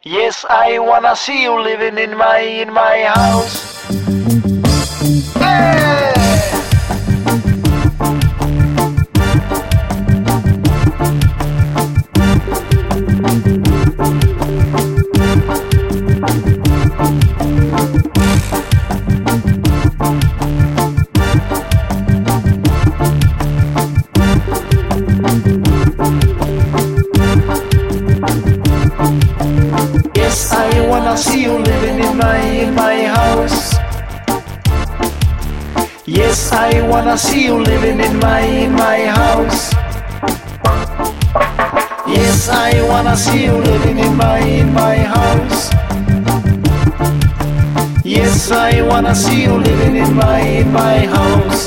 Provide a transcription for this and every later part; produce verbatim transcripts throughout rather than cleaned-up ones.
Yes, I wanna see you living in my in my house. Hey! Yes, I wanna see you living in my in my house. Yes, I wanna see you living in my in my house. Yes, I wanna see you living in my in my house. Yes, I wanna see you living in my in my house.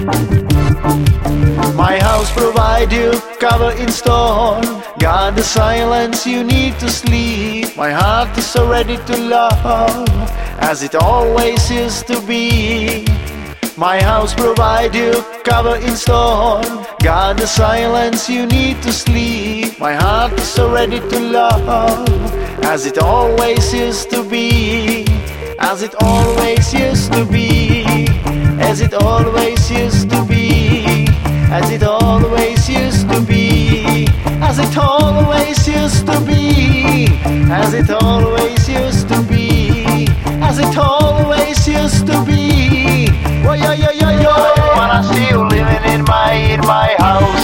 My house provide you cover in stone. Got the silence you need to sleep. My heart is so ready to love, as it always used to be. My house provide you cover in stone. Got the silence you need to sleep. My heart is so ready to love, as it always used to be. As it always used to be. As it always used to be. As it always used to be. As it always used to be. As it always used to be. As it always used to be. Oh, yo, yo, yo, yo. I wanna see you living in my in my house.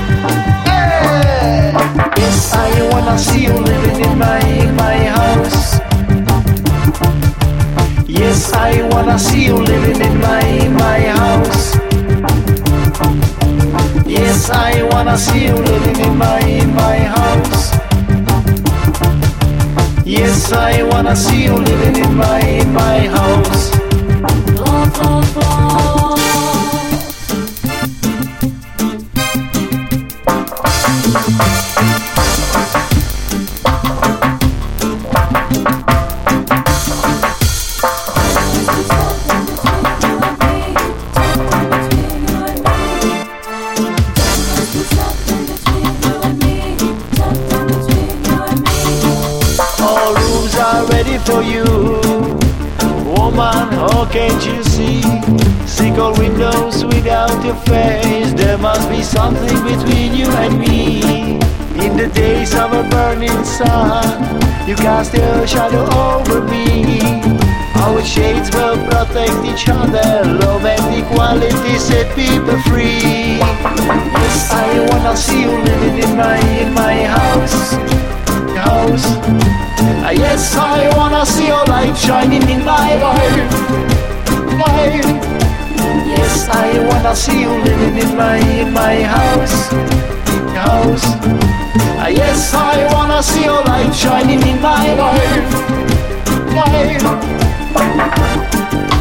Hey! Yes, I wanna see you living in my in my house. Yes, I wanna see you living in my in my house. Yes, I wanna see you living in my in my house. Yes, I wanna see you living in my in my house. Blah, blah, blah. All rooms are ready for you, woman, oh can't you see? Single windows without your face. There must be something between you and me. In the days of a burning sun, you cast your shadow over me. Our shades will protect each other. Love and equality set people free. Yes, I wanna see you living in my in my house. House. Ah, yes, I wanna see your light shining in my life. Life. Yes, I wanna see you living in my in my house. House. Ah, yes, I wanna see your light shining in my life. Life.